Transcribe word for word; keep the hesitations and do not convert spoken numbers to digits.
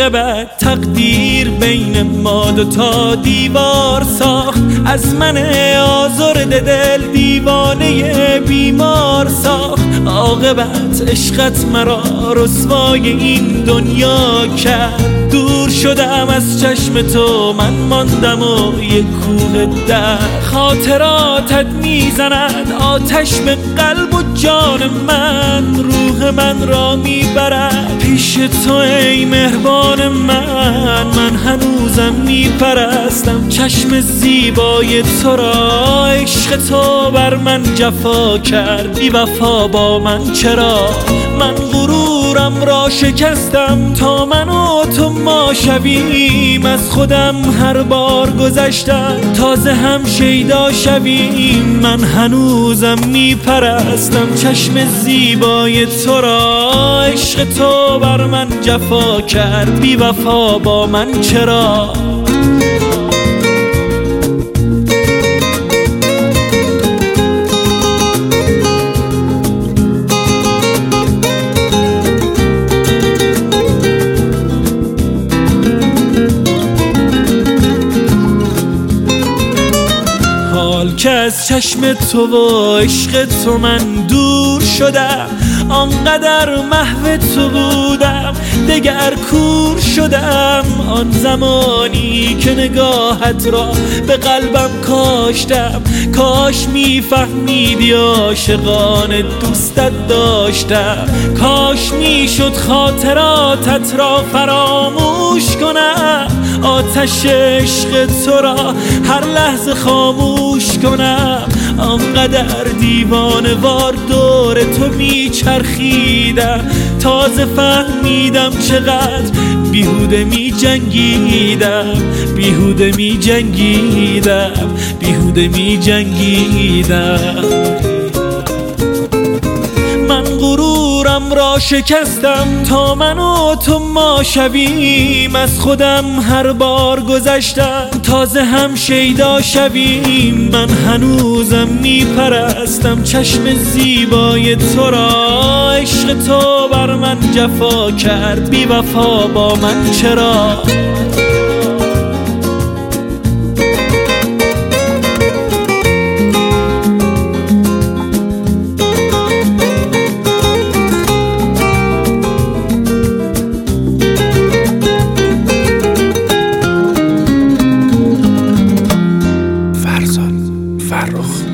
عاقبت تقدیر بین ما دوتا دیوار ساخت، از من آزرده دل دیوانه بیمار ساخت. عاقبت عشقت مرا رسوای این دنیا کرد، دور شدم از چشم تو من ماندم و یک کوه در. خاطراتت میزند آتش به قلب و جان من، روح من را میبرد پیش تو ای مهربان من. من هنوزم میپرستم چشم زیبای تو را، عشق تو بر من جفا کرد بی وفا با من چرا. من غرورم را شکستم تا من و تو ما شویم، از خودم هر بار گذشتم تازه هم شیدا شویم. من هنوزم میپرستم چشم زیبای تو را، عشق تو بر من جفا کرد بی وفا با من چرا. که از چشم تو و عشق تو من دور شدم، آنقدر محو تو بودم دگر کور شدم. آن زمانی که نگاهت را به قلبم کاشتم، کاش میفهمیدی عاشقان دوستت داشتم. کاش میشد خاطراتت را فراموش کنم، آتش عشق تو را هر لحظه خاموش کنم. آنقدر دیوانه وار دور تو میچرخیدم، تازه فهمیدم چقدر بیهوده می جنگیدم، بیهوده می جنگیدم، بیهوده می جنگیدم. من غرورم را شکستم تا من و تو ما شویم، از خودم هر بار گذشتم تازه هم شیدا شویم. من هنوزم میپرستم چشم زیبای تو را، عشق تو بر من جفا کرد بی وفا با من چرا. فرخ